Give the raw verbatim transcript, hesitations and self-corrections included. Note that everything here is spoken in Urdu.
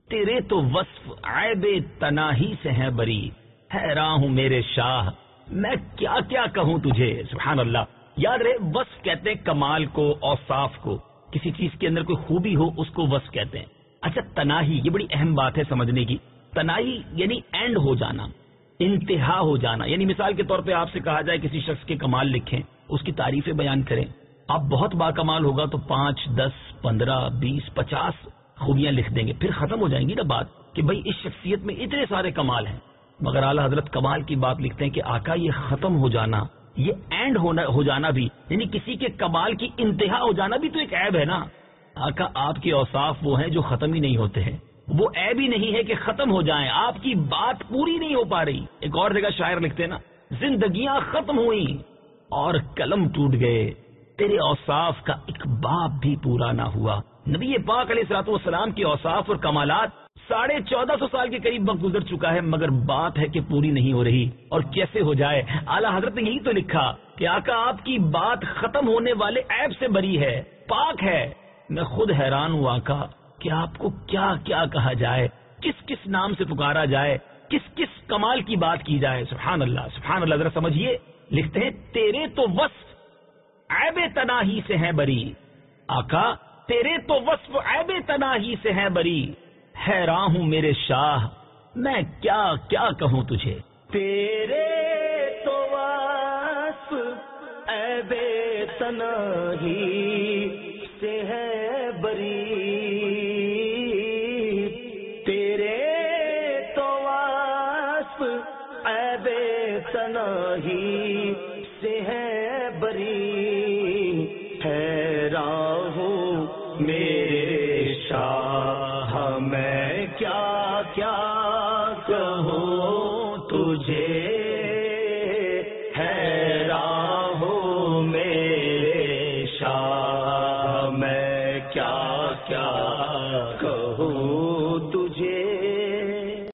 تیرے تو وصف عیب تناہی سے ہیں بری، حیران ہوں میرے شاہ میں کیا کیا کہوں تجھے. سبحان اللہ. یاد رہے وصف کہتے ہیں کمال کو، اوصاف کو، کسی چیز کے اندر کوئی خوبی ہو اس کو وصف کہتے ہیں. اچھا تناہی، یہ بڑی اہم بات ہے سمجھنے کی. تناہی یعنی اینڈ ہو جانا، انتہا ہو جانا. یعنی مثال کے طور پہ آپ سے کہا جائے کسی شخص کے کمال لکھیں، اس کی تعریفیں بیان کریں. آپ بہت باکمال ہوگا تو پانچ دس پندرہ بیس پچاس خوبیاں لکھ دیں گے، پھر ختم ہو جائیں گی نا بات کہ بھائی اس شخصیت میں اتنے سارے کمال ہیں. مگر اعلیٰ حضرت کمال کی بات لکھتے ہیں کہ آقا یہ ختم ہو جانا، یہ اینڈ ہونا ہو جانا بھی، یعنی کسی کے کمال کی انتہا ہو جانا بھی تو ایک عیب ہے نا. آقا آپ کے اوصاف وہ ہیں جو ختم ہی نہیں ہوتے ہیں، وہ عیب ہی نہیں ہے کہ ختم ہو جائیں، آپ کی بات پوری نہیں ہو پا رہی. ایک اور جگہ شاعر لکھتے ہیں نا، زندگیاں ختم ہوئیں اور قلم ٹوٹ گئے، تیرے اوصاف کا ایک باب بھی پورا نہ ہوا. نبی پاک علیہ الصلوۃ والسلام کے اوصاف اور کمالات ساڑھے چودہ سو سال کے قریب وقت گزر چکا ہے، مگر بات ہے کہ پوری نہیں ہو رہی. اور کیسے ہو جائے؟ اعلیٰ حضرت نے یہی تو لکھا کہ آقا آپ کی بات ختم ہونے والے عیب سے بری ہے، پاک ہے. میں خود حیران ہوں آقا کہ آپ کو کیا کیا کہا جائے، کس کس نام سے پکارا جائے، کس کس کمال کی بات کی جائے. سبحان اللہ سبحان اللہ. ذرا سمجھیے، لکھتے ہیں تیرے تو وصف عیب تناہی سے ہیں بری. آقا تیرے تو وصف عیب تناہی سے ہیں بری، حیران ہوں میرے شاہ میں کیا کیا کہوں تجھے. تیرے تو وصف عیب تناہی سے ہے بری، تیرے تو وصف عیب تناہی سے ہے بری، حیران ہوں میرے شاہ میں کیا کیا کہوں تجھے، حیران ہوں میرے شاہ میں کیا کیا کہوں.